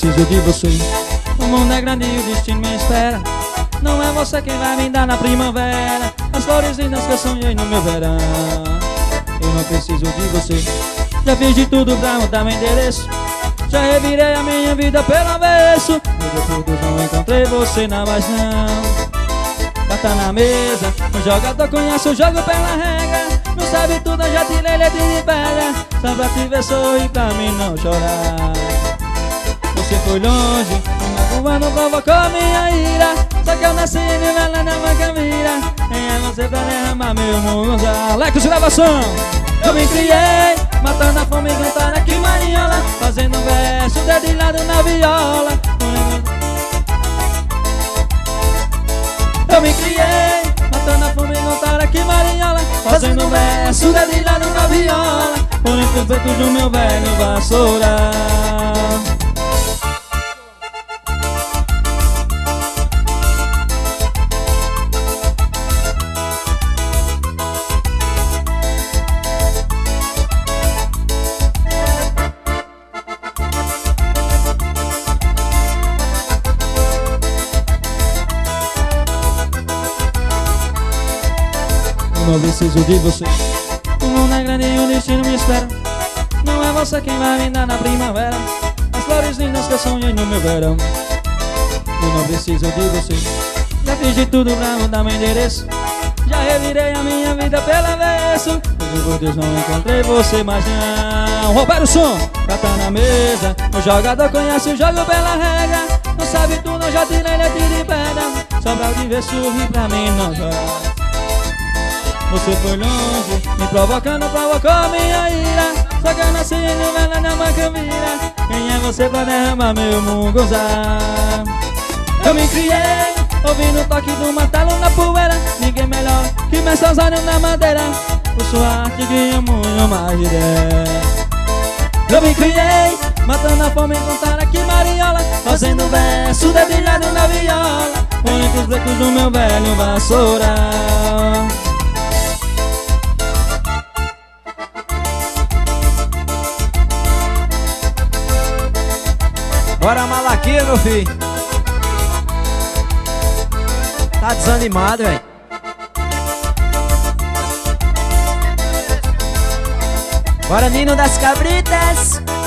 preciso de você. O mundo é grande e o destino me espera. Não é você quem vai me dar na primavera as flores lindas que eu sonhei no meu verão. Eu não preciso de você. Já fiz de tudo pra mudar meu endereço. Já revirei a minha vida pelo avesso. Por Deus, não encontrei você na mais não. Bata na mesa, o jogador conhece o jogo pela regra. Não sabe tudo, eu já tirei leite de pedra. Só pra te ver sorrir, pra mim não chorar. Você foi longe, uma rua não provocou minha ira. Só que eu nasci em Vila na Macamira. Quem é você pra derramar meu mundo? Alex gravação. Eu me criei, matando a fome e cantar aqui Marinhola, fazendo um verso dedilhado na viola. Eu me criei, matando a fome e cantar aqui Marinhola, fazendo um verso dedilhado na viola, por entre os peitos do meu velho vassoura. Não preciso de você. O mundo é grande e o destino me espera. Não é você quem vai me dar na primavera as flores lindas que eu sonhei no meu verão. Eu não preciso de você. Já fiz de tudo pra mudar meu endereço. Já revirei a minha vida pelo avesso. Por Deus, não encontrei você mais não. Roberto Som, gata na mesa. O jogador conhece o jogo pela regra. Não sabe tudo, eu já tirei leite de pedra. Só pra te ver sorrir, pra mim não chorar. Você foi longe, me provocando, provocou minha ira. Só que eu nasci em Vila na Macamira. Quem é você pra derramar meu munguzá? Eu me criei, ouvindo o toque do martelo na poeira. Ninguém melhor que meus olhos na madeira. Por sua arte ganha muito mais de 10. Eu me criei, matando a fome e cantar aqui Marinhola, fazendo verso dedilhado na viola, por entre os becos do meu velho vassoura. Bora Malaquia, meu filho. Tá desanimado, velho. Bora Nino das Cabritas.